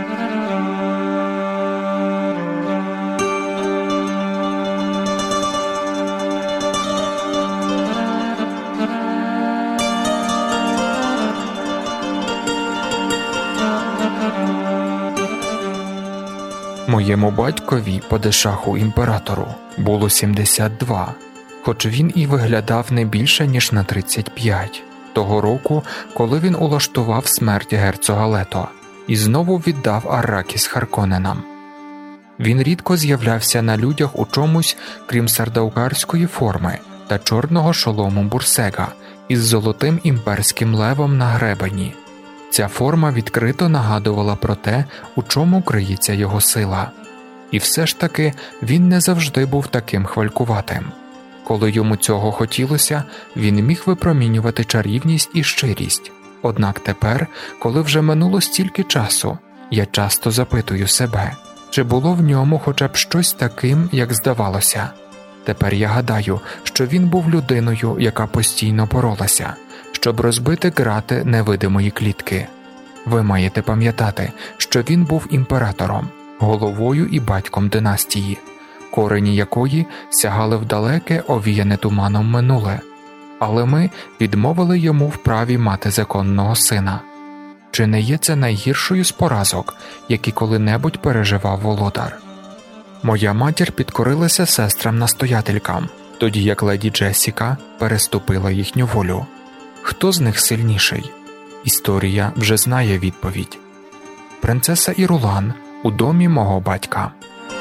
Моєму батькові, падишаху імператору, було 72, хоч він і виглядав не більше, ніж на 35, того року, коли він улаштував смерть герцога Лето і знову віддав Арракіс Харконненам. Він рідко з'являвся на людях у чомусь, крім сардаукарської форми та чорного шолому бурсега із золотим імперським левом на гребені. Ця форма відкрито нагадувала про те, у чому криється його сила. І все ж таки він не завжди був таким хвалькуватим. Коли йому цього хотілося, він міг випромінювати чарівність і щирість. Однак тепер, коли вже минуло стільки часу, я часто запитую себе, чи було в ньому хоча б щось таким, як здавалося. Тепер я гадаю, що він був людиною, яка постійно боролася, щоб розбити грати невидимої клітки. Ви маєте пам'ятати, що він був імператором, головою і батьком династії, корені якої сягали в далеке, овіяне туманом минуле. Але ми відмовили йому в праві мати законного сина. Чи не є це найгіршою з поразок, які коли-небудь переживав володар? Моя матір підкорилася сестрам-настоятелькам, тоді як леді Джесіка переступила їхню волю. Хто з них сильніший? Історія вже знає відповідь. Принцеса Ірулан у домі мого батька.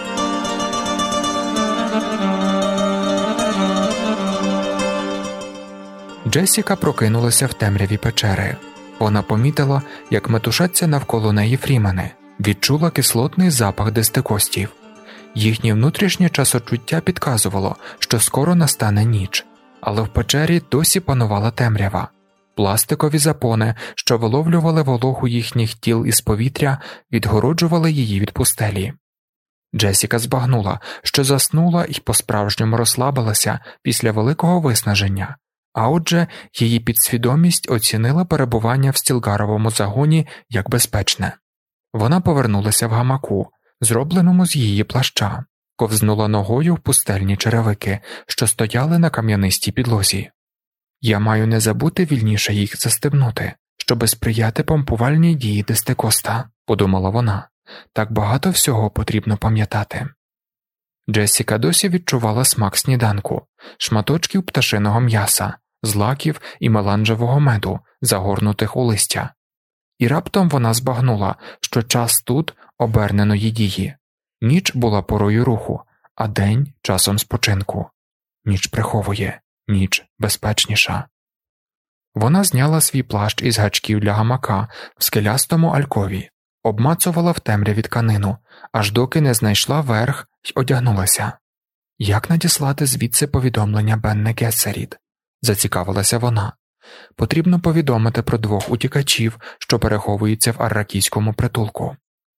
Джесіка прокинулася в темряві печери. Вона помітила, як метушаться навколо неї фрімени, відчула кислотний запах дистикостів. Їхнє внутрішнє часочуття підказувало, що скоро настане ніч, але в печері досі панувала темрява. Пластикові запони, що виловлювали вологу їхніх тіл із повітря, відгороджували її від пустелі. Джесіка збагнула, що заснула і по-справжньому розслабилася після великого виснаження, а отже, її підсвідомість оцінила перебування в стілгаровому загоні як безпечне. Вона повернулася в гамаку, зробленому з її плаща, ковзнула ногою в пустельні черевики, що стояли на кам'янистій підлозі. Я маю не забути вільніше їх застебнути, щоби сприяти помпувальній дії дистикоста, подумала вона. Так багато всього потрібно пам'ятати. Джесіка досі відчувала смак сніданку, шматочків пташиного м'яса, злаків і меланжевого меду, загорнутих у листя. І раптом вона збагнула, що час тут оберненої дії. Ніч була порою руху, а день – часом спочинку. Ніч приховує, ніч безпечніша. Вона зняла свій плащ із гачків для гамака в скелястому алькові, обмацувала в темряві тканину, аж доки не знайшла верх й одягнулася. Як надіслати звідси повідомлення Бенне Гессеріт? Зацікавилася вона. Потрібно повідомити про 2 утікачів, що переховуються в арракійському притулку.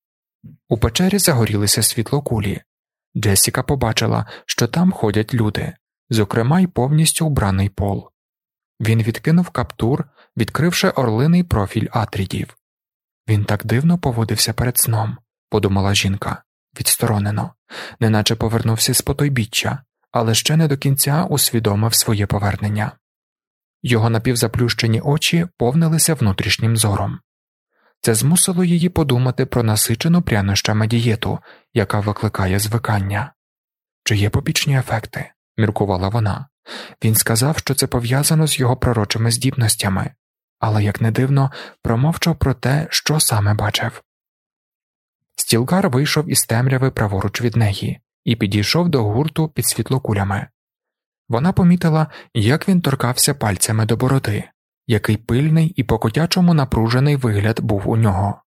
У печері загорілися світлокулі. Джесіка побачила, що там ходять люди, зокрема й повністю вбраний пол. Він відкинув каптур, відкривши орлиний профіль Атрідів. Він так дивно поводився перед сном, подумала жінка, відсторонено, неначе повернувся з потойбіччя, але ще не до кінця усвідомив своє повернення. Його напівзаплющені очі повнилися внутрішнім зором. Це змусило її подумати про насичену прянощами дієту, яка викликає звикання. Чи є побічні ефекти? Міркувала вона. Він сказав, що це пов'язано з його пророчими здібностями, але, як не дивно, промовчав про те, що саме бачив. Стілгар вийшов із темряви праворуч від неї і підійшов до гурту під світлокулями. Вона помітила, як він торкався пальцями до бороди, який пильний і по-котячому напружений вигляд був у нього.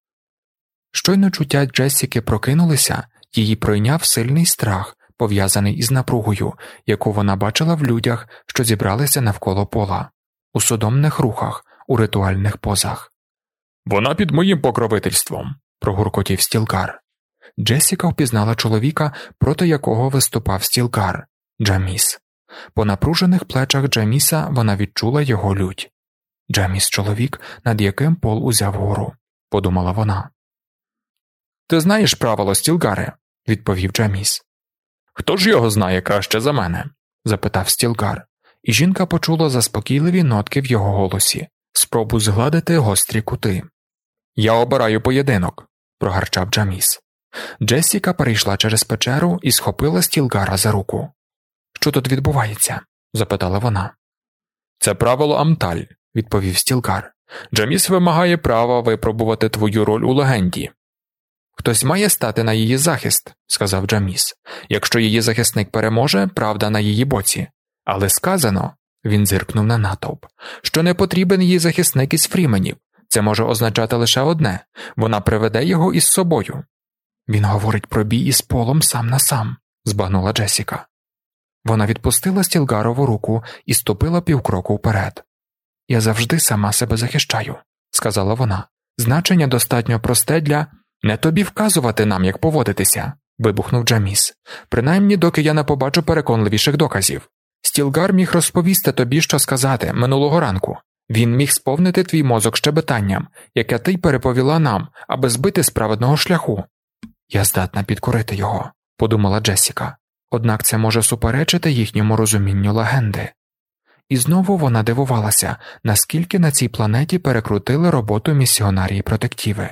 Щойно чуття Джесіки прокинулися, її пройняв сильний страх, пов'язаний із напругою, яку вона бачила в людях, що зібралися навколо пола, у судомних рухах, у ритуальних позах. «Вона під моїм покровительством», – прогуркотів Стілгар. Джесіка впізнала чоловіка, проти якого виступав Стілгар – Джаміс. По напружених плечах Джаміса вона відчула його лють. «Джаміс – чоловік, над яким пол узяв гору», – подумала вона. «Ти знаєш правило, Стілгаре?» – відповів Джаміс. «Хто ж його знає краще за мене?» – запитав Стілгар, і жінка почула заспокійливі нотки в його голосі, спробу згладити гострі кути. «Я обираю поєдинок», – прогарчав Джаміс. Джесіка перейшла через печеру і схопила Стілгара за руку. «Що тут відбувається?» – запитала вона. «Це правило Амталь», – відповів Стілгар. «Джаміс вимагає права випробувати твою роль у легенді». «Хтось має стати на її захист», – сказав Джаміс. «Якщо її захисник переможе, правда на її боці. Але сказано», – він зиркнув на натовп, – «що не потрібен їй захисник із фріменів. Це може означати лише одне – вона приведе його із собою». «Він говорить про бій із Полом сам на сам», – збагнула Джесіка. Вона відпустила Стілгарову руку і ступила півкроку вперед. «Я завжди сама себе захищаю», – сказала вона. «Значення достатньо просте для...» «Не тобі вказувати нам, як поводитися», – вибухнув Джаміс. «Принаймні, доки я не побачу переконливіших доказів. Стілгар міг розповісти тобі, що сказати, минулого ранку. Він міг сповнити твій мозок щебетанням, яке ти й переповіла нам, аби збити з праведного шляху». «Я здатна підкорити його», – подумала Джесіка. «Однак це може суперечити їхньому розумінню легенди». І знову вона дивувалася, наскільки на цій планеті перекрутили роботу місіонарії-протектіви.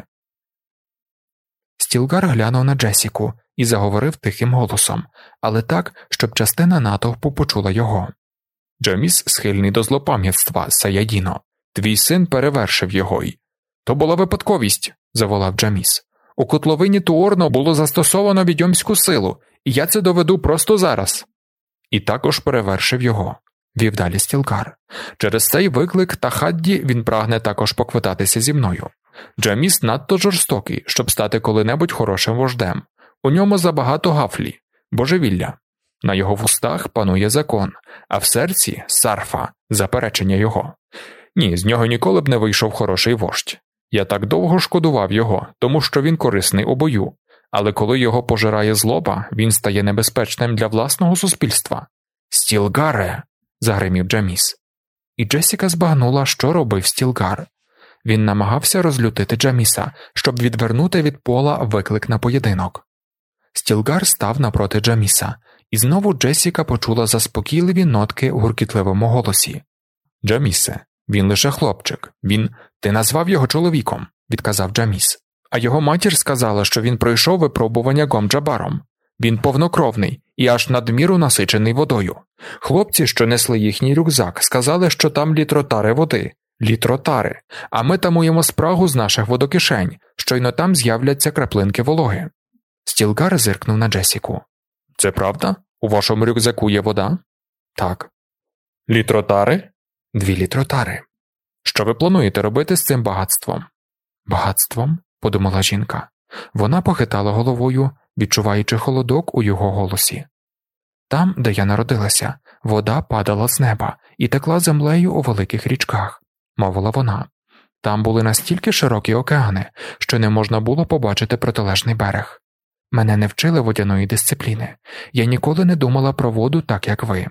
Стілгар глянув на Джесіку і заговорив тихим голосом, але так, щоб частина натовпу почула його. «Джаміс схильний до злопам'ятства, Саядіно. Твій син перевершив його й...» «То була випадковість», – заволав Джаміс. «У котловині Туорно було застосовано відьомську силу, і я це доведу просто зараз». «І також перевершив його», – вів далі Стілгар. «Через цей виклик Тахадді він прагне також поквитатися зі мною. Джаміс надто жорстокий, щоб стати коли-небудь хорошим вождем. У ньому забагато гафлі, божевілля. На його вустах панує закон, а в серці – сарфа, заперечення його. Ні, з нього ніколи б не вийшов хороший вождь. Я так довго шкодував його, тому що він корисний у бою. Але коли його пожирає злоба, він стає небезпечним для власного суспільства». «Стілгаре!» – загримів Джаміс. І Джесіка збагнула, що робив Стілгар. Він намагався розлютити Джаміса, щоб відвернути від Пола виклик на поєдинок. Стілгар став напроти Джаміса, і знову Джесіка почула заспокійливі нотки у гуркітливому голосі. «Джамісе, він лише хлопчик. Ти назвав його чоловіком», – відказав Джаміс. «А його матір сказала, що він пройшов випробування Гомджабаром. Він повнокровний і аж надміру насичений водою. Хлопці, що несли їхній рюкзак, сказали, що там літротари води. Літротари, а ми тамуємо спрагу з наших водокишень, щойно там з'являться краплинки вологи». Стілгар зиркнув на Джесіку. «Це правда? У вашому рюкзаку є вода?» «Так». «Літротари?» «2 літротари». «Що ви плануєте робити з цим багатством?» «Багатством?» – подумала жінка. Вона похитала головою, відчуваючи холодок у його голосі. «Там, де я народилася, вода падала з неба і текла землею у великих річках», – мовила вона. «Там були настільки широкі океани, що не можна було побачити протилежний берег. Мене не вчили водяної дисципліни. Я ніколи не думала про воду так, як ви».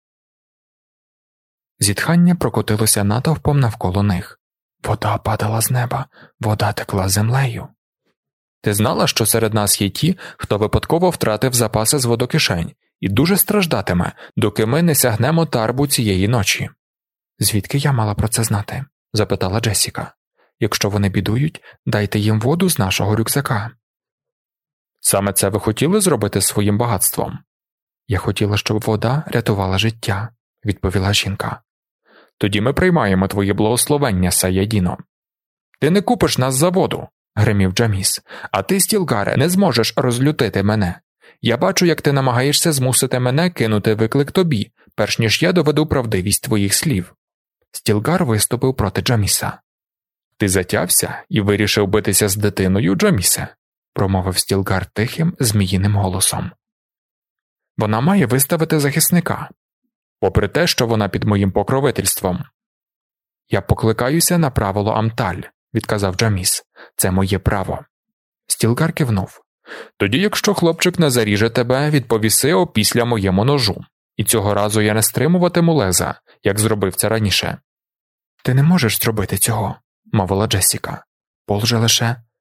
Зітхання прокотилося натовпом навколо них. «Вода падала з неба, вода текла землею». «Ти знала, що серед нас є ті, хто випадково втратив запаси з водокишень і дуже страждатиме, доки ми не сягнемо тарбу цієї ночі?» «Звідки я мала про це знати?» – запитала Джесіка. «Якщо вони бідують, дайте їм воду з нашого рюкзака». «Саме це ви хотіли зробити своїм багатством?» «Я хотіла, щоб вода рятувала життя», – відповіла жінка. «Тоді ми приймаємо твоє благословення, Саядіно». «Ти не купиш нас за воду», – гримів Джаміс, «а ти, Стілгаре, не зможеш розлютити мене. Я бачу, як ти намагаєшся змусити мене кинути виклик тобі, перш ніж я доведу правдивість твоїх слів». Стілгар виступив проти Джаміса. «Ти затявся і вирішив битися з дитиною, Джамісе?» – промовив Стілгар тихим, зміїним голосом. «Вона має виставити захисника, попри те, що вона під моїм покровительством». «Я покликаюся на правило Амталь», – відказав Джаміс. «Це моє право». Стілгар кивнув. «Тоді, якщо хлопчик не заріже тебе, відповіси опісля моєму ножу. І цього разу я не стримуватиму леза, як зробив це раніше». «Ти не можеш зробити цього», – мовила Джесіка. «Пол же лише...»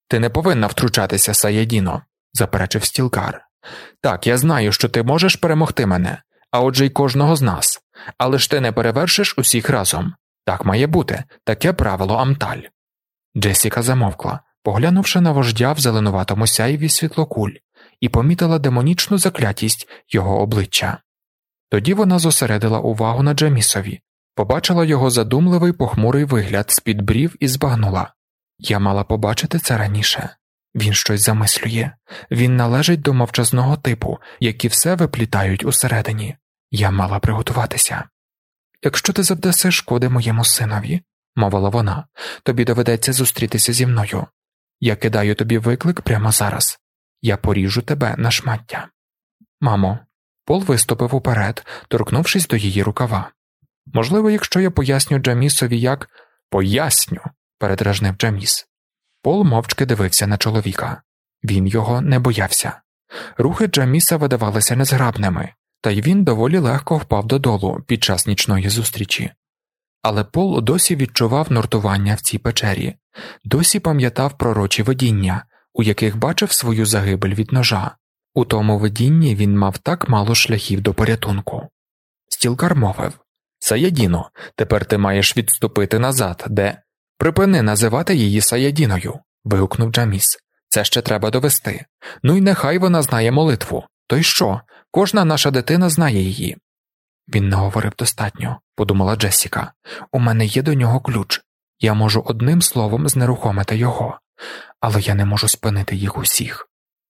«Ти не повинна втручатися, Саєдіно», – заперечив Стілгар. «Так, я знаю, що ти можеш перемогти мене, а отже й кожного з нас. Але ж ти не перевершиш усіх разом. Так має бути, таке правило Амталь». Джесіка замовкла, поглянувши на вождя в зеленуватому сяйві світлокуль, і помітила демонічну заклятість його обличчя. Тоді вона зосередила увагу на Джамісові, побачила його задумливий похмурий вигляд з-під брів і збагнула. Я мала побачити це раніше. Він щось замислює. Він належить до мовчазного типу, які все виплітають усередині. Я мала приготуватися. «Якщо ти завдаси шкоди моєму синові», – мовила вона, – «тобі доведеться зустрітися зі мною. Я кидаю тобі виклик прямо зараз. Я поріжу тебе на шмаття». «Мамо», – Пол виступив уперед, торкнувшись до її рукава. «Можливо, якщо я поясню Джамісові як...» «Поясню», – передражнив Джаміс. Пол мовчки дивився на чоловіка. Він його не боявся. Рухи Джаміса видавалися незграбними, та й він доволі легко впав додолу під час нічної зустрічі. Але Пол досі відчував нуртування в цій печері, досі пам'ятав пророчі видіння, у яких бачив свою загибель від ножа. У тому видінні він мав так мало шляхів до порятунку. Стілгар мовив: «Саєдіно, тепер ти маєш відступити назад, де...» «Припини називати її Саєдіною», – вигукнув Джаміс. «Це ще треба довести. Ну й нехай вона знає молитву. То й що? Кожна наша дитина знає її». «Він не говорив достатньо», – подумала Джесіка. «У мене є до нього ключ. Я можу одним словом знерухомити його. Але я не можу спинити їх усіх».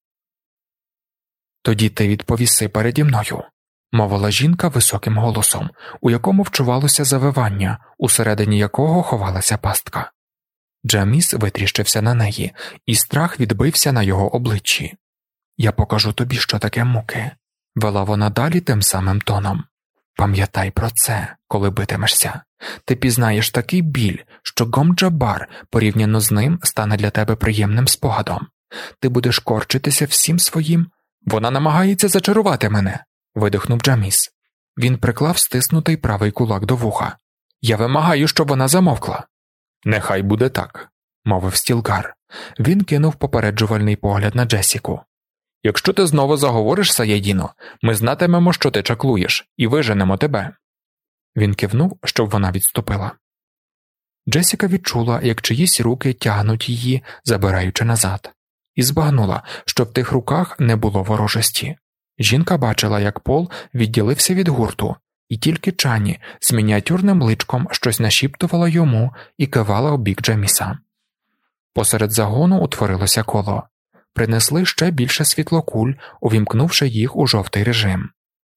«Тоді ти відповіси переді мною», – мовила жінка високим голосом, у якому вчувалося завивання, усередині якого ховалася пастка. Джаміс витріщився на неї, і страх відбився на його обличчі. «Я покажу тобі, що таке муки», – вела вона далі тим самим тоном. «Пам'ятай про це, коли битимешся. Ти пізнаєш такий біль, що Гом-Джабар порівняно з ним стане для тебе приємним спогадом. Ти будеш корчитися всім своїм...» «Вона намагається зачарувати мене», – видихнув Джаміс. Він приклав стиснутий правий кулак до вуха. «Я вимагаю, щоб вона замовкла». «Нехай буде так», – мовив Стілгар. Він кинув попереджувальний погляд на Джесіку. «Якщо ти знову заговориш, Саєдіно, ми знатимемо, що ти чаклуєш, і виженемо тебе». Він кивнув, щоб вона відступила. Джесіка відчула, як чиїсь руки тягнуть її, забираючи назад, і збагнула, що в тих руках не було ворожості. Жінка бачила, як Пол відділився від гурту, і тільки Чані з мініатюрним личком щось нашіптувала йому і кивала у бік Джаміса. Посеред загону утворилося коло. Принесли ще більше світлокуль, увімкнувши їх у жовтий режим.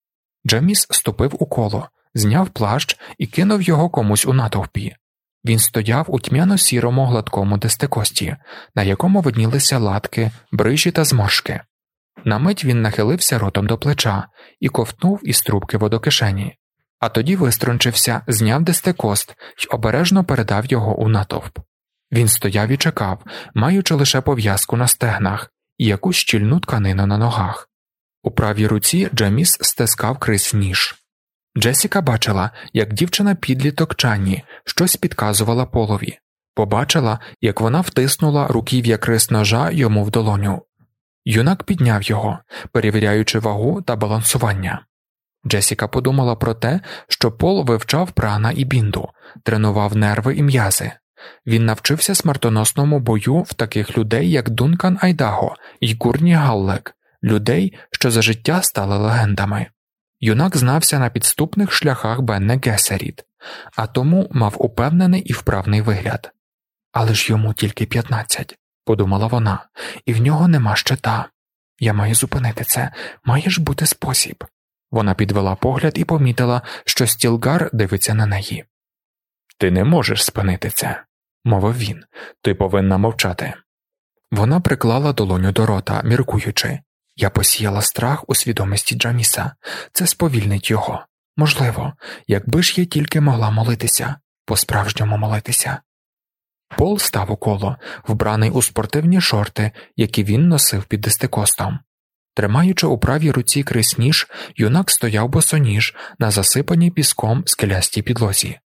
Джаміс ступив у коло, зняв плащ і кинув його комусь у натовпі. Він стояв у тьмяно-сірому гладкому дестикості, на якому виднілися латки, брижі та зморшки. На мить він нахилився ротом до плеча і ковтнув із трубки водокишені, а тоді виструнчився, зняв дестикост й обережно передав його у натовп. Він стояв і чекав, маючи лише пов'язку на стегнах і якусь щільну тканину на ногах. У правій руці Джаміс стискав крізь ніж. Джесіка бачила, як дівчина-підліток Чанні щось підказувала Полові. Побачила, як вона втиснула руків'я крис ножа йому в долоню. Юнак підняв його, перевіряючи вагу та балансування. Джесіка подумала про те, що Пол вивчав прана і бінду, тренував нерви і м'язи. Він навчився смертоносному бою в таких людей, як Дункан Айдаго і Гурні Галлек, людей, що за життя стали легендами. Юнак знався на підступних шляхах Бенне Гесеріт, а тому мав упевнений і вправний вигляд. «Але ж йому тільки 15», – подумала вона, – «і в нього нема щита. Я маю зупинити це, має ж бути спосіб». Вона підвела погляд і помітила, що Стілгар дивиться на неї. «Ти не можеш спинити це», – мовив він, – «ти повинна мовчати». Вона приклала долоню до рота, міркуючи. Я посіяла страх у свідомості Джаміса. Це сповільнить його. Можливо, якби ж я тільки могла молитися, по-справжньому молитися. Пол став у коло, вбраний у спортивні шорти, які він носив під дестикостом. Тримаючи у правій руці крізь ніж, юнак стояв босоніж на засипаній піском скелястій підлозі.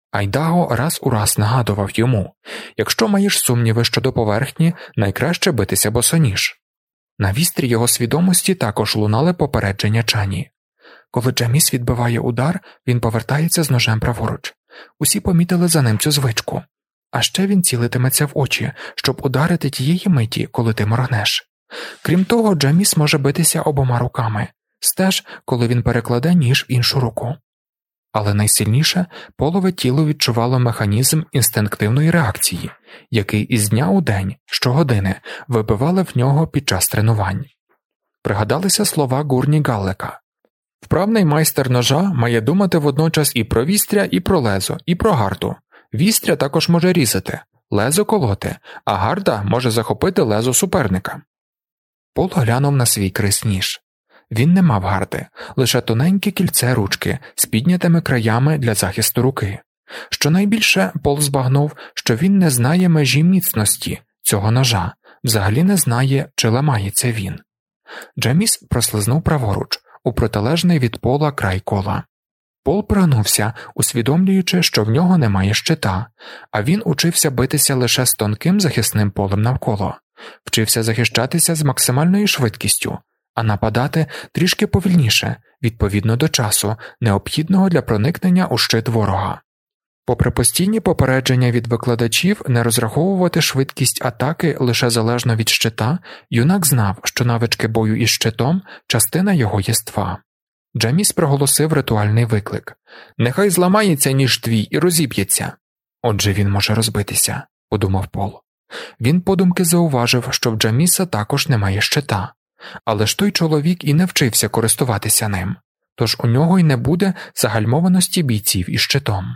Айдаго раз у раз нагадував йому: якщо маєш сумніви щодо поверхні, найкраще битися босоніж. На вістрі його свідомості також лунали попередження Чані. Коли Джаміс відбиває удар, він повертається з ножем праворуч. Усі помітили за ним цю звичку. А ще він цілитиметься в очі, щоб ударити тієї миті, коли ти моргнеш. Крім того, Джаміс може битися обома руками, стеж, коли він перекладе ніж в іншу руку. Але найсильніше полове тіло відчувало механізм інстинктивної реакції, який із дня у день, щогодини, вибивали в нього під час тренувань. Пригадалися слова Гурні Галлека: «Вправний майстер ножа має думати водночас і про вістря, і про лезо, і про гарду. Вістря також може різати, лезо колоти, а гарда може захопити лезо суперника». Пол глянув на свій крис-ніж. Він не мав гарди, лише тоненьке кільце ручки з піднятими краями для захисту руки. Щонайбільше Пол збагнув, що він не знає межі міцності цього ножа, взагалі не знає, чи ламається він. Джаміс прослизнув праворуч, у протилежний від Пола край кола. Пол пригнувся, усвідомлюючи, що в нього немає щита, а він учився битися лише з тонким захисним полем навколо, вчився захищатися з максимальною швидкістю, а нападати трішки повільніше, відповідно до часу, необхідного для проникнення у щит ворога. Попри постійні попередження від викладачів не розраховувати швидкість атаки лише залежно від щита, юнак знав, що навички бою із щитом – частина його єства. Джаміс проголосив ритуальний виклик: «Нехай зламається ніж твій і розіб'ється». Отже, він може розбитися, подумав Пол. Він подумки зауважив, що в Джаміса також немає щита. Але ж той чоловік і не вчився користуватися ним, тож у нього й не буде загальмованості бійців із щитом.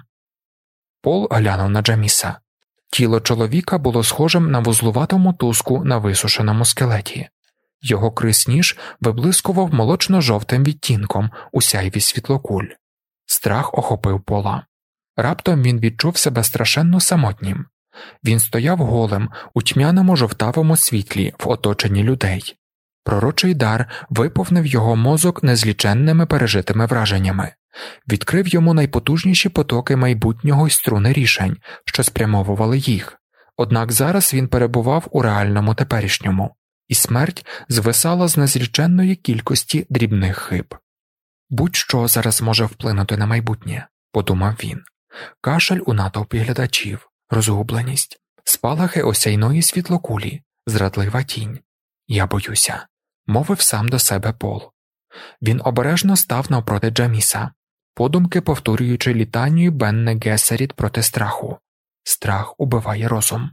Пол глянув на Джаміса. Тіло чоловіка було схожим на вузлувату мотузку на висушеному скелеті. Його крис-ніж виблискував молочно-жовтим відтінком у сяйві світлокуль. Страх охопив Пола. Раптом він відчув себе страшенно самотнім. Він стояв голим у тьмяному жовтавому світлі в оточенні людей. Пророчий дар виповнив його мозок незліченними пережитими враженнями, відкрив йому найпотужніші потоки майбутнього й струни рішень, що спрямовували їх. Однак зараз він перебував у реальному теперішньому, і смерть звисала з незліченної кількості дрібних хиб. «Будь-що зараз може вплинути на майбутнє», – подумав він. Кашель у натовпі глядачів, розгубленість, спалахи осяйної світлокулі, зрадлива тінь. «Я боюся», – мовив сам до себе Пол. Він обережно став навпроти Джаміса, подумки повторюючи літанію Бенне Гесеріт проти страху. Страх убиває розум.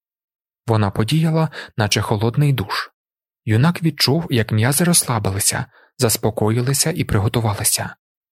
Вона подіяла, наче холодний душ. Юнак відчув, як м'язи розслабилися, заспокоїлися і приготувалися.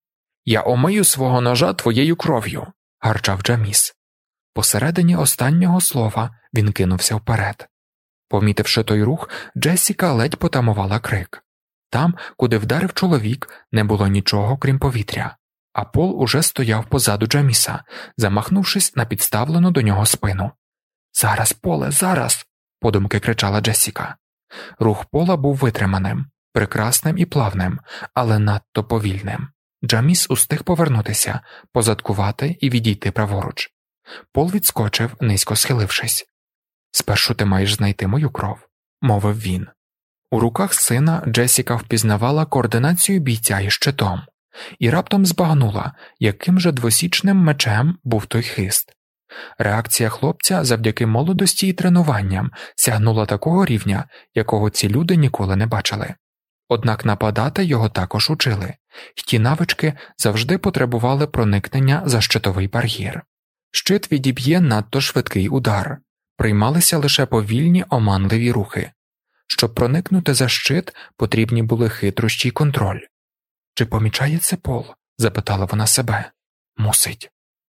«Я омию свого ножа твоєю кров'ю», – гарчав Джаміс. Посередині останнього слова він кинувся вперед. Помітивши той рух, Джесіка ледь потамувала крик. Там, куди вдарив чоловік, не було нічого, крім повітря, а Пол уже стояв позаду Джаміса, замахнувшись на підставлену до нього спину. «Зараз, Поле, зараз!» – подумки кричала Джесіка. Рух Пола був витриманим, прекрасним і плавним, але надто повільним. Джаміс устиг повернутися, позадкувати і відійти праворуч. Пол відскочив, низько схилившись. «Спершу ти маєш знайти мою кров», – мовив він. У руках сина Джесіка впізнавала координацію бійця із щитом і раптом збагнула, яким же двосічним мечем був той хист. Реакція хлопця завдяки молодості і тренуванням сягнула такого рівня, якого ці люди ніколи не бачили. Однак нападати його також учили, і ті навички завжди потребували проникнення за щитовий бар'єр. Щит відіб'є надто швидкий удар, приймалися лише повільні оманливі рухи. Щоб проникнути за щит, потрібні були хитрощі й контроль. «Чи помічає це Пол?» – запитала вона себе. «Мусить».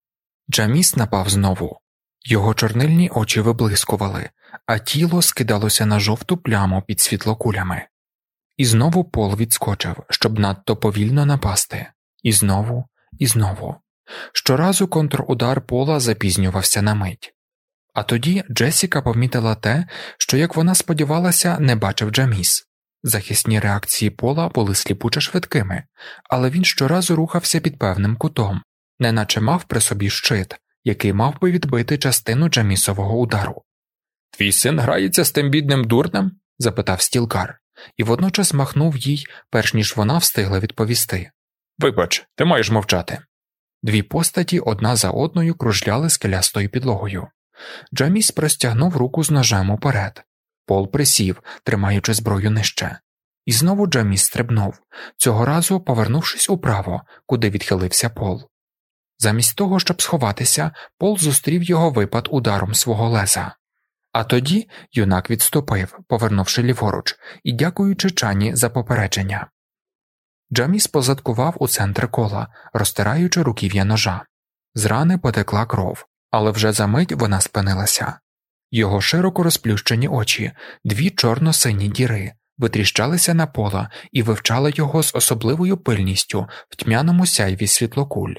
Джаміс напав знову. Його чорнильні очі виблискували, а тіло скидалося на жовту пляму під світлокулями. І знову Пол відскочив, щоб надто повільно напасти. І знову, і знову. Щоразу контрудар Пола запізнювався на мить. А тоді Джесіка помітила те, що, як вона сподівалася, не бачив Джаміс. Захисні реакції Пола були сліпуче швидкими, але він щоразу рухався під певним кутом, неначе мав при собі щит, який мав би відбити частину Джамісового удару. «Твій син грається з тим бідним дурнем?» – запитав Стілгар, і водночас махнув їй, перш ніж вона встигла відповісти. «Вибач, ти маєш мовчати». Дві постаті одна за одною кружляли скелястою підлогою. Джаміс простягнув руку з ножем уперед. Пол присів, тримаючи зброю нижче. І знову Джаміс стрибнув, цього разу повернувшись управо, куди відхилився Пол. Замість того, щоб сховатися, Пол зустрів його випад ударом свого леза. А тоді юнак відступив, повернувши ліворуч, і дякуючи Чані за попередження. Джаміс позадкував у центр кола, розтираючи руків'я ножа. З рани потекла кров, але вже за мить вона спинилася. Його широко розплющені очі, дві чорно-сині діри, витріщалися на Пола і вивчали його з особливою пильністю в тьмяному сяйві світлокуль.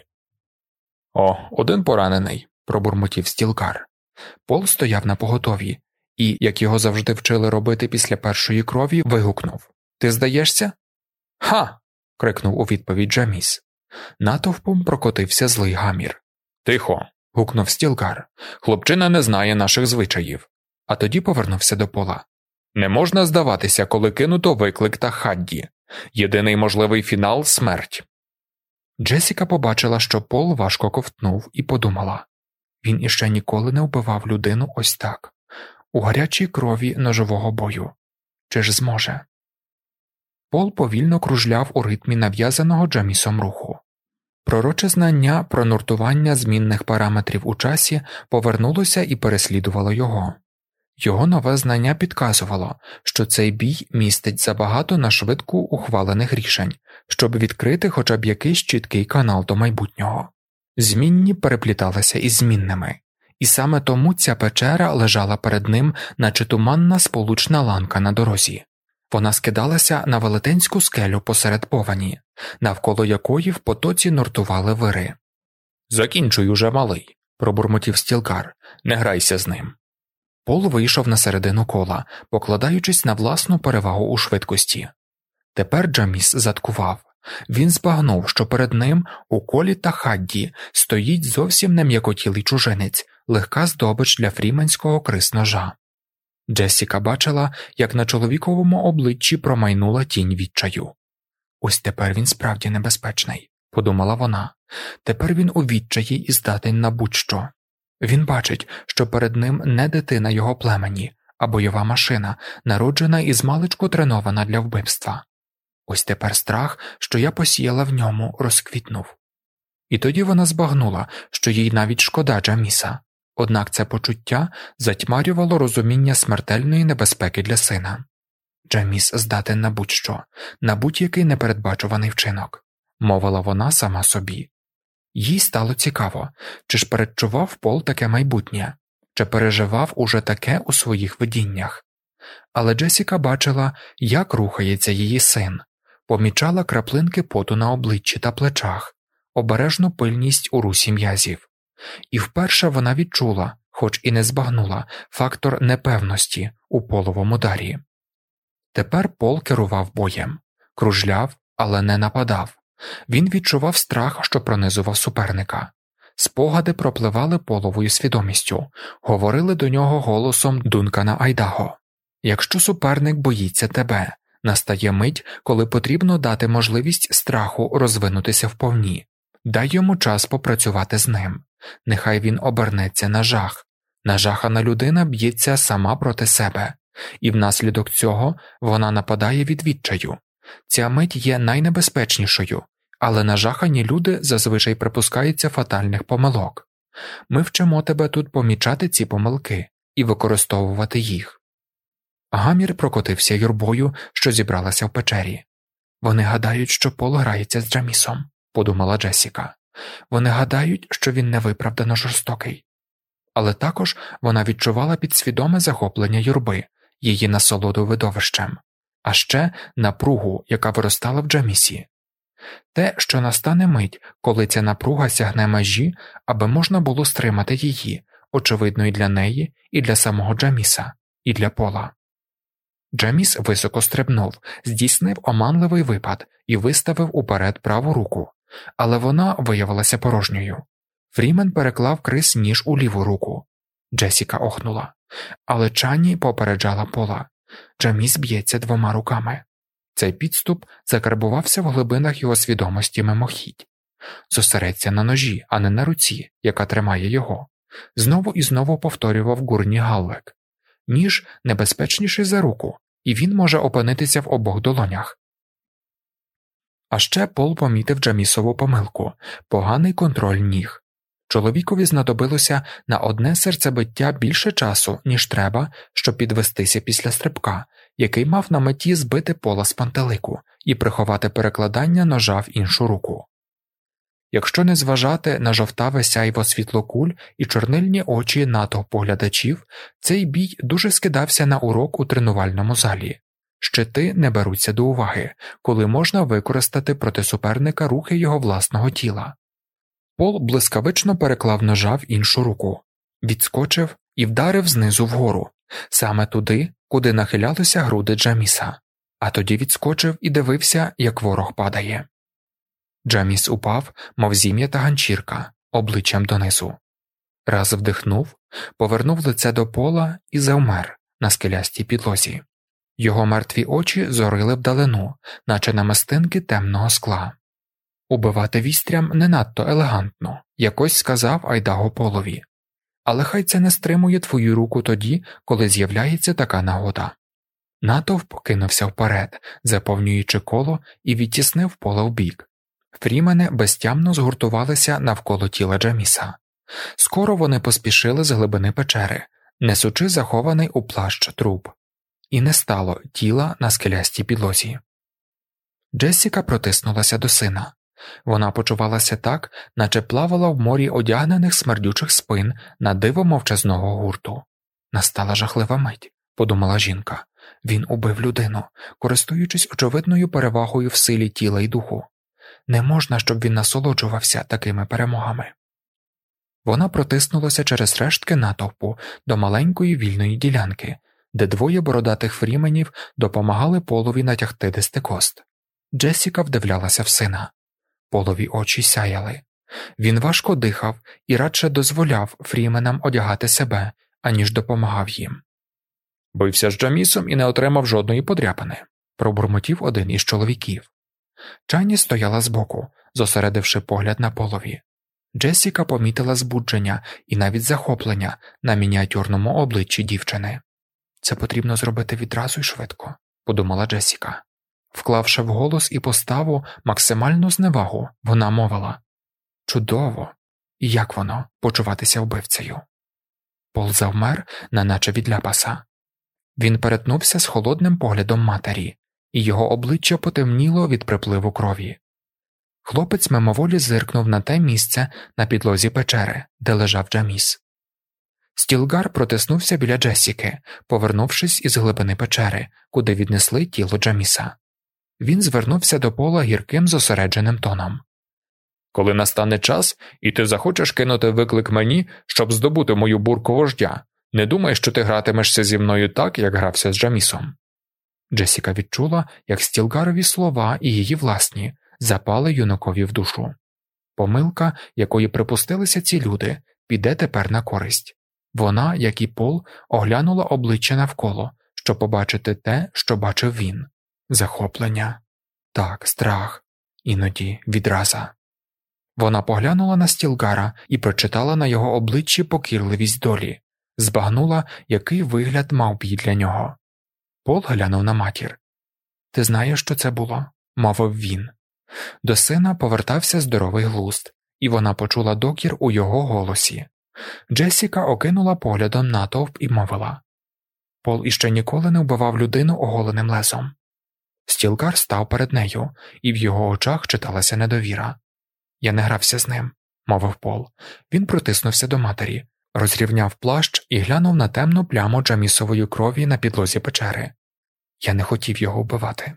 «О, один поранений», – пробурмотів Стілгар. Пол стояв напоготові і, як його завжди вчили робити після першої крові, вигукнув: «Ти здаєшся?» «Ха!» – крикнув у відповідь Джаміс. Натовпом прокотився злий гамір. «Тихо!» – гукнув Стілгар. «Хлопчина не знає наших звичаїв». А тоді повернувся до Пола. «Не можна здаватися, коли кинуто виклик та хадді. Єдиний можливий фінал – смерть». Джесіка побачила, що Пол важко ковтнув, і подумала: він іще ніколи не вбивав людину ось так, у гарячій крові ножового бою. Чи ж зможе? Пол повільно кружляв у ритмі нав'язаного Джамісом руху. Пророче знання про нуртування змінних параметрів у часі повернулося і переслідувало його. Його нове знання підказувало, що цей бій містить забагато нашвидку ухвалених рішень, щоб відкрити хоча б якийсь чіткий канал до майбутнього. Змінні перепліталися із змінними, і саме тому ця печера лежала перед ним, наче туманна сполучна ланка на дорозі. Вона скидалася на велетенську скелю посеред повені, навколо якої в потоці нуртували вири. «Закінчуй уже, малий», – пробурмотів Стілгар, – «не грайся з ним». Пол вийшов на середину кола, покладаючись на власну перевагу у швидкості. Тепер Джаміс заткував. Він збагнув, що перед ним у колі та хадді стоїть зовсім не м'якотілий чужинець, легка здобич для фріменського крис-ножа. Джесіка бачила, як на чоловіковому обличчі промайнула тінь відчаю. «Ось тепер він справді небезпечний», – подумала вона. «Тепер він у відчаї і здатен на будь-що. Він бачить, що перед ним не дитина його племені, а бойова машина, народжена і змалечку тренована для вбивства. Ось тепер страх, що я посіяла в ньому, розквітнув». І тоді вона збагнула, що їй навіть шкода Джаміса. Однак це почуття затьмарювало розуміння смертельної небезпеки для сина. «Джаміс здатен на будь-що, на будь-який непередбачуваний вчинок», – мовила вона сама собі. Їй стало цікаво, чи ж передчував Пол таке майбутнє, чи переживав уже таке у своїх видіннях. Але Джесіка бачила, як рухається її син, помічала краплинки поту на обличчі та плечах, обережну пильність у русі м'язів. І вперше вона відчула, хоч і не збагнула, фактор непевності у Половому дарі. Тепер Пол керував боєм, кружляв, але не нападав. Він відчував страх, що пронизував суперника. Спогади пропливали Половою свідомістю, говорили до нього голосом Дункана Айдаго. «Якщо суперник боїться тебе, настає мить, коли потрібно дати можливість страху розвинутися вповні. Дай йому час попрацювати з ним. Нехай він обернеться на жах. Нажахана людина б'ється сама проти себе, і внаслідок цього вона нападає від відчаю. Ця мить є найнебезпечнішою, але нажахані люди зазвичай припускаються фатальних помилок. Ми вчимо тебе тут помічати ці помилки і використовувати їх». Гамір прокотився юрбою, що зібралася в печері. «Вони гадають, що Пол грається з Джамісом», – подумала Джесіка. «Вони гадають, що він невиправдано жорстокий». Але також вона відчувала підсвідоме захоплення юрби, її насолоду видовищем, а ще напругу, яка виростала в Джамісі. Те, що настане мить, коли ця напруга сягне межі, аби можна було стримати її, очевидно і для неї, і для самого Джаміса, і для Пола. Джаміс високо стрибнув, здійснив оманливий випад і виставив уперед праву руку, але вона виявилася порожньою. Фрімен переклав Крис ніж у ліву руку. Джесіка охнула. Але Чанні попереджала Пола. Джаміс б'ється 2 руками. Цей підступ закарбувався в глибинах його свідомості мимохідь. Зосередься на ножі, а не на руці, яка тримає його. Знову і знову повторював Гурні Галлек. Ніж небезпечніший за руку, і він може опинитися в обох долонях. А ще Пол помітив Джамісову помилку – поганий контроль ніг. Чоловікові знадобилося на одне серцебиття більше часу, ніж треба, щоб підвестися після стрибка, який мав на меті збити Пола з пантелику і приховати перекладання ножа в іншу руку. Якщо не зважати на жовтаве сяйво світлокуль і чорнильні очі натовпу глядачів, цей бій дуже скидався на урок у тренувальному залі. Щити не беруться до уваги, коли можна використати проти суперника рухи його власного тіла. Пол блискавично переклав ножа в іншу руку, відскочив і вдарив знизу вгору, саме туди, куди нахилялися груди Джаміса, а тоді відскочив і дивився, як ворог падає. Джаміс упав, мов зім'ята ганчірка, обличчям донизу. Раз вдихнув, повернув лице до Пола і завмер на скелястій підлозі. Його мертві очі зорили вдалину, наче намистинки темного скла. Убивати вістрям не надто елегантно, якось сказав Айдаго Полові. Але хай це не стримує твою руку тоді, коли з'являється така нагода. Натовп кинувся вперед, заповнюючи коло і відтіснив Пола вбік. Фрімени безтямно згуртувалися навколо тіла Джаміса. Скоро вони поспішили з глибини печери, несучи захований у плащ труп. І не стало тіла на скелястій підлозі. Джесіка протиснулася до сина. Вона почувалася так, наче плавала в морі одягнених смердючих спин на диво мовчазного гурту. Настала жахлива мить, подумала жінка. Він убив людину, користуючись очевидною перевагою в силі тіла й духу. Не можна, щоб він насолоджувався такими перемогами. Вона протиснулася через рештки натовпу до маленької вільної ділянки, де 2 бородатих фріменів допомагали Полові натягти дестикост. Джесіка вдивлялася в сина. Полові очі сяяли. Він важко дихав і радше дозволяв фріменам одягати себе, аніж допомагав їм. «Бився з Джамісом і не отримав жодної подряпини», – пробурмотів один із чоловіків. Чанні стояла збоку, зосередивши погляд на Полові. Джесіка помітила збудження і навіть захоплення на мініатюрному обличчі дівчини. «Це потрібно зробити відразу й швидко», – подумала Джесіка. Вклавши в голос і поставу максимальну зневагу, вона мовила: «Чудово! І як воно – почуватися вбивцею?» Пол завмер, неначе від ляпаса. Він перетнувся з холодним поглядом матері, і його обличчя потемніло від припливу крові. Хлопець мимоволі зиркнув на те місце на підлозі печери, де лежав Джаміс. Стілгар протиснувся біля Джесіки, повернувшись із глибини печери, куди віднесли тіло Джаміса. Він звернувся до Пола гірким зосередженим тоном. «Коли настане час, і ти захочеш кинути виклик мені, щоб здобути мою бурку вождя, не думай, що ти гратимешся зі мною так, як грався з Джамісом». Джесіка відчула, як Стілгарові слова і її власні запали юнакові в душу. Помилка, якої припустилися ці люди, піде тепер на користь. Вона, як і Пол, оглянула обличчя навколо, щоб побачити те, що бачив він. Захоплення. Так, страх. Іноді відраза. Вона поглянула на Стілгара і прочитала на його обличчі покірливість долі. Збагнула, який вигляд мав бій для нього. Пол глянув на матір. «Ти знаєш, що це було?» – мовив він. До сина повертався здоровий глузд, і вона почула докір у його голосі. Джесіка окинула поглядом натовп і мовила: «Пол іще ніколи не вбивав людину оголеним лезом». Стілгар став перед нею, і в його очах читалася недовіра. «Я не грався з ним», – мовив Пол. Він протиснувся до матері, розрівняв плащ і глянув на темну пляму Джамісової крові на підлозі печери. «Я не хотів його вбивати».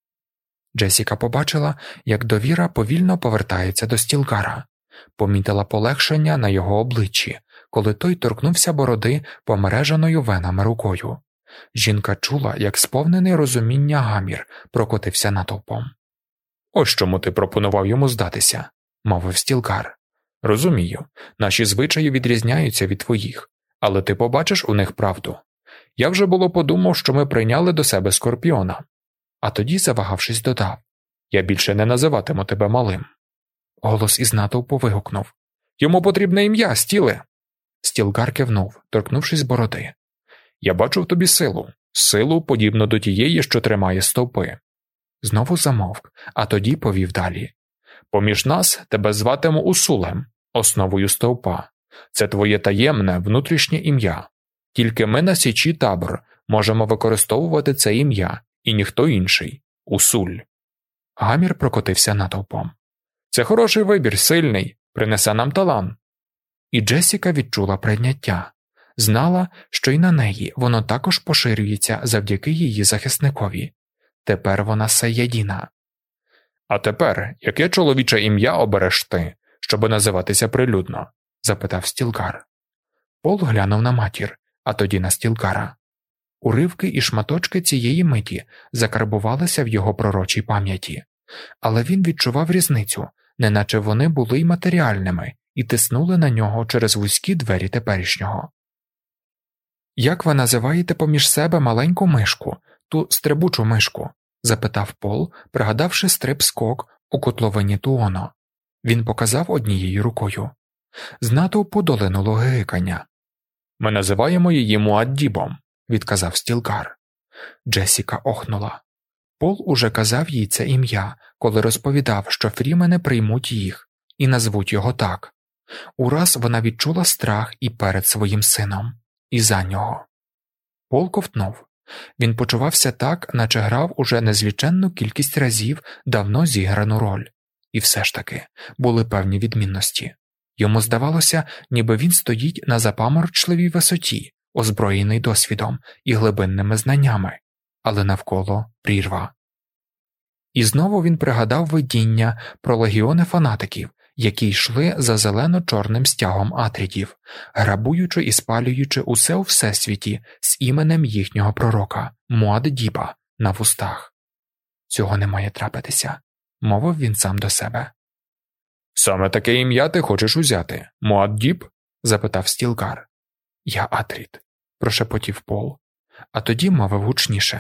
Джесіка побачила, як довіра повільно повертається до Стілгара. Помітила полегшення на його обличчі, коли той торкнувся бороди помереженою венами рукою. Жінка чула, як сповнений розуміння гамір прокотився натовпом. «Ось чому ти пропонував йому здатися», – мовив Стілгар. Розумію, наші звичаї відрізняються від твоїх, але ти побачиш у них правду. Я вже було подумав, що ми прийняли до себе Скорпіона. А тоді, завагавшись, додав: я більше не називатиму тебе малим. Голос із натовпу вигукнув: йому потрібне ім'я, Стіле! Стілгар кивнув, торкнувшись бороди. Я бачу в тобі силу, подібну до тієї, що тримає стовпи. Знову замовк, а тоді повів далі. Поміж нас тебе зватиму Усулем, основою стовпа. Це твоє таємне, внутрішнє ім'я. Тільки ми на Січі Табор можемо використовувати це ім'я, і ніхто інший. Усуль. Гамір прокотився натовпом. Це хороший вибір, сильний, принесе нам талант. І Джесіка відчула прийняття. Знала, що й на неї воно також поширюється завдяки її захисникові. Тепер вона Саєдіна. А тепер, яке чоловіче ім'я обереш ти, щоби називатися прилюдно? Запитав Стілгар. Пол глянув на матір, а тоді на Стілгара. Уривки і шматочки цієї миті закарбувалися в його пророчій пам'яті. Але він відчував різницю, неначе вони були й матеріальними, і тиснули на нього через вузькі двері теперішнього. «Як ви називаєте поміж себе маленьку мишку, ту стрибучу мишку?» – запитав Пол, пригадавши стрип-скок у котловині Туоно. Він показав однією рукою. З натовпу долинуло гикання. «Ми називаємо її Муаддібом», – відказав Стілгар. Джесіка охнула. Пол уже казав їй це ім'я, коли розповідав, що фрімени приймуть їх і назвуть його так. Ураз вона відчула страх і перед своїм сином, і за нього. Пол ковтнув. Він почувався так, наче грав уже незліченну кількість разів давно зіграну роль. І все ж таки були певні відмінності. Йому здавалося, ніби він стоїть на запаморочливій висоті, озброєний досвідом і глибинними знаннями, але навколо прірва. І знову він пригадав видіння про легіони фанатиків, які йшли за зелено-чорним стягом атрідів, грабуючи і спалюючи усе у всесвіті з іменем їхнього пророка Муаддіба на вустах. «Цього не має трапитися», – мовив він сам до себе. «Саме таке ім'я ти хочеш узяти, Муаддіб?» – запитав Стілгар. «Я Атрід», – прошепотів Пол, а тоді мовив гучніше.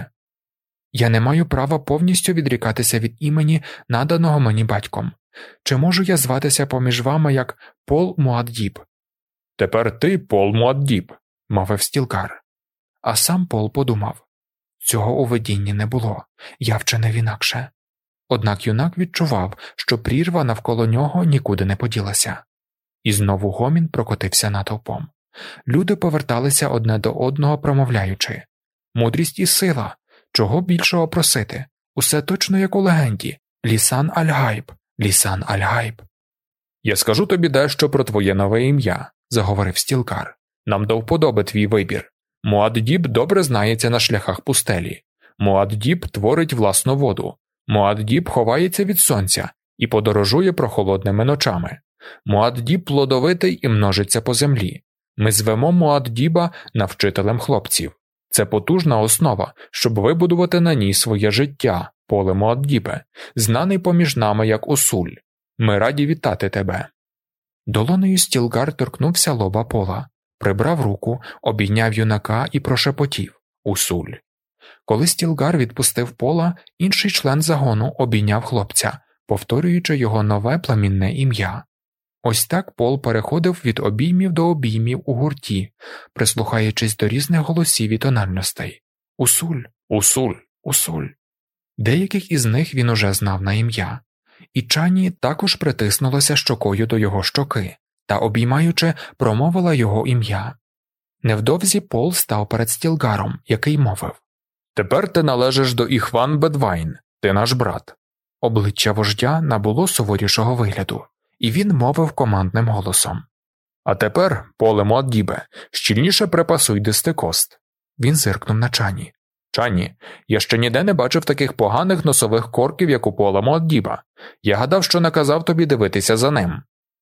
«Я не маю права повністю відрікатися від імені, наданого мені батьком. Чи можу я зватися поміж вами як Пол Муаддіб?» «Тепер ти Пол Муаддіб», – мовив Стілгар. А сам Пол подумав. Цього у видінні не було, я вчинив інакше. Однак юнак відчував, що прірва навколо нього нікуди не поділася. І знову гомін прокотився натовпом. Люди поверталися одне до одного, промовляючи: «Мудрість і сила! Чого більшого просити? Усе точно як у легенді. Лісан Аль-Гайб! Лісан Аль-Гайб!» «Я скажу тобі дещо про твоє нове ім'я», – заговорив Стілгар. «Нам до вподоби твій вибір. Муаддіб добре знається на шляхах пустелі. Муаддіб творить власну воду. Муаддіб ховається від сонця і подорожує прохолодними ночами. Муаддіб плодовитий і множиться по землі. Ми звемо Муаддіба навчителем хлопців. Це потужна основа, щоб вибудувати на ній своє життя, Поле Муаддібе, знаний поміж нами як Усуль. Ми раді вітати тебе». Долонею Стілгар торкнувся лоба Пола, прибрав руку, обійняв юнака і прошепотів: «Усуль». Коли Стілгар відпустив Пола, інший член загону обійняв хлопця, повторюючи його нове пламінне ім'я. Ось так Пол переходив від обіймів до обіймів у гурті, прислухаючись до різних голосів і тональностей. «Усуль, Усуль, Усуль». Деяких із них він уже знав на ім'я. І Чані також притиснулася щокою до його щоки та, обіймаючи, промовила його ім'я. Невдовзі Пол став перед Стілгаром, який мовив: «Тепер ти належиш до Іхван Бедвайн, ти наш брат». Обличчя вождя набуло суворішого вигляду, і він мовив командним голосом: «А тепер, Поле Муаддібе, щільніше припасуй дистикост». Він зиркнув на Чані. «Чані, я ще ніде не бачив таких поганих носових корків, як у Пола Муаддіба. Я гадав, що наказав тобі дивитися за ним».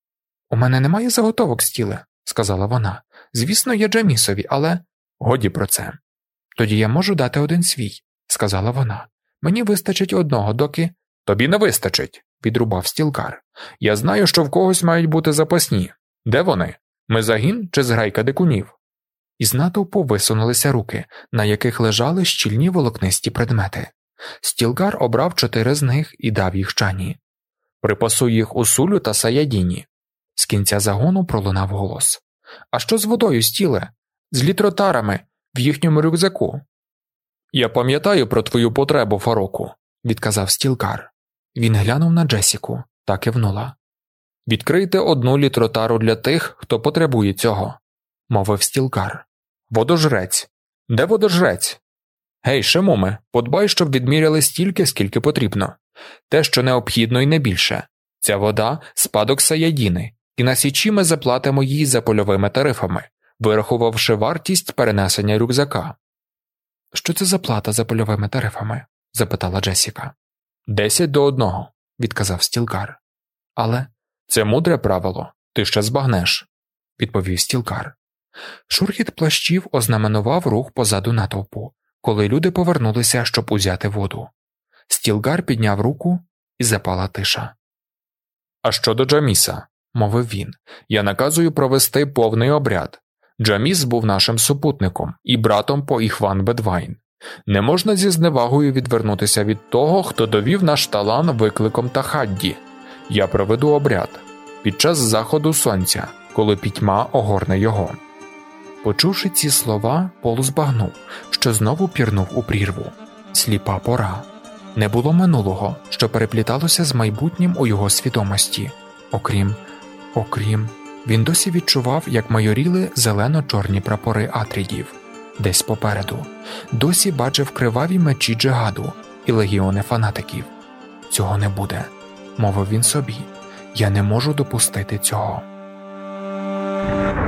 «У мене немає заготовок, Стіле», – сказала вона. «Звісно, є Джамісові, але…» «Годі про це». «Тоді я можу дати один свій», – сказала вона. «Мені вистачить одного, доки…» «Тобі не вистачить», – підрубав Стілгар. «Я знаю, що в когось мають бути запасні. Де вони? Ми загін чи зграйка дикунів?» Із натовпу висунулися руки, на яких лежали щільні волокнисті предмети. Стілгар обрав 4 з них і дав їх Чані. «Припасуй їх у Сулю та Саядіні». З кінця загону пролунав голос. «А що з водою, Стіле? З літротарами, в їхньому рюкзаку?» «Я пам'ятаю про твою потребу, Фароку», – відказав Стілгар. Він глянув на Джесіку та кивнула. «Відкрийте 1 літротару для тих, хто потребує цього», – мовив Стілгар. «Водожрець. Де водожрець? Гей, Шемуме, подбай, щоб відміряли стільки, скільки потрібно. Те, що необхідно і не більше. Ця вода – спадок Саядіни, і на Січі ми заплатимо їй за польовими тарифами, вирахувавши вартість перенесення рюкзака». «Що це за плата за польовими тарифами?» – запитала Джесіка. 10 до 1, – відказав Стілгар. «Але це мудре правило, ти ще збагнеш», – відповів Стілгар. Шурхіт плащів ознаменував рух позаду натовпу, коли люди повернулися, щоб узяти воду. Стілгар підняв руку, і запала тиша. «А щодо Джаміса», – мовив він, – «я наказую провести повний обряд. Джаміс був нашим супутником і братом по Іхван Бедвайн. Не можна зі зневагою відвернутися від того, хто довів наш талан викликом Тахадді. Я проведу обряд під час заходу сонця, коли пітьма огорне його». Почувши ці слова, Пол збагнув, що знову пірнув у прірву. Сліпа пора. Не було минулого, що перепліталося з майбутнім у його свідомості. Окрім, він досі відчував, як майоріли зелено-чорні прапори Атрідів. Десь попереду. Досі бачив криваві мечі Джигаду і легіони фанатиків. «Цього не буде», – мовив він собі. «Я не можу допустити цього».